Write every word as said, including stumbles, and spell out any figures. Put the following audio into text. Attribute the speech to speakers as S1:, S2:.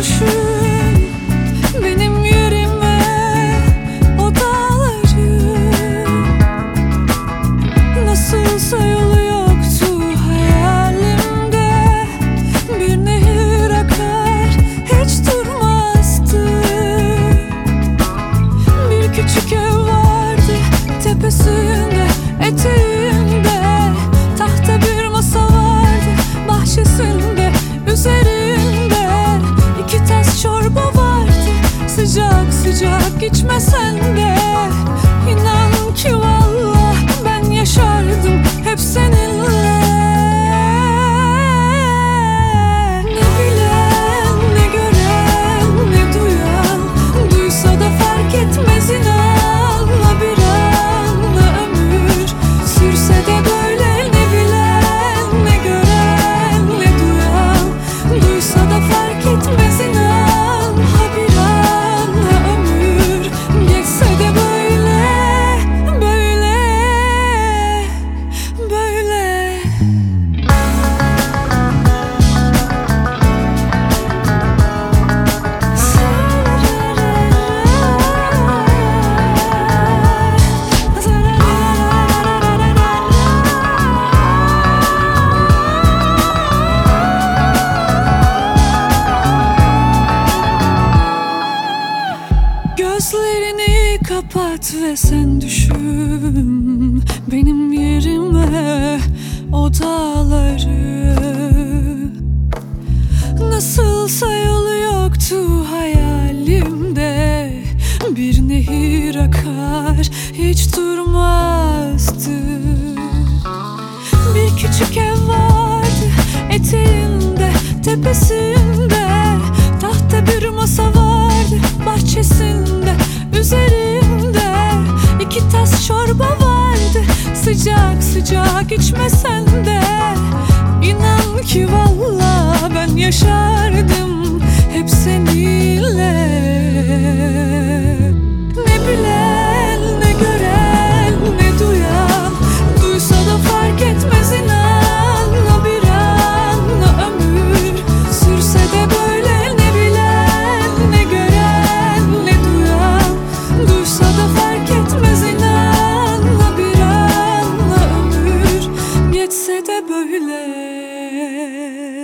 S1: düşün benim yerime o dağları. Nasılsa yolu yoktu hayalimde. Bir nehir akar hiç durmazdı. Bir küçük ev vardı tepesinde, eteğinde. Tahta bir masa vardı bahçesinde, üzerinde iki tas çorba vardı. Sıcak sıcak içmesen de inan ki vallah ben yaşardım hep seninle. Ne bilen, ne gören, ne duyan duysa da fark etmez inan. Bir anla ömür sürse de böyle. Ne bilen, ne gören, ne duyan duysa da fark etmez inan. Bir anla ömür geçse de böyle, böyle, böyle. Gözlerini kapat ve sen düşün benim yerime o dağları. Nasılsa yolu yoktu hayalimde. Bir nehir akar hiç durmazdı. Bir küçük ev vardı eteğinde, tepesinde. Tahta bir masa vardı bahçesinde, üzerinde iki tas çorba vardı. Sıcak sıcak içmesen de inan ki vallahi ben yaşardım hep seninle. Ne bilen, ne gören, ne duyan duysa da fark etmez inan. Bir anla ömür sürse de böyle. Ne bilen, ne gören, ne duyan duysa da fark etmez inan. Bir anla ömür geçse de böyle.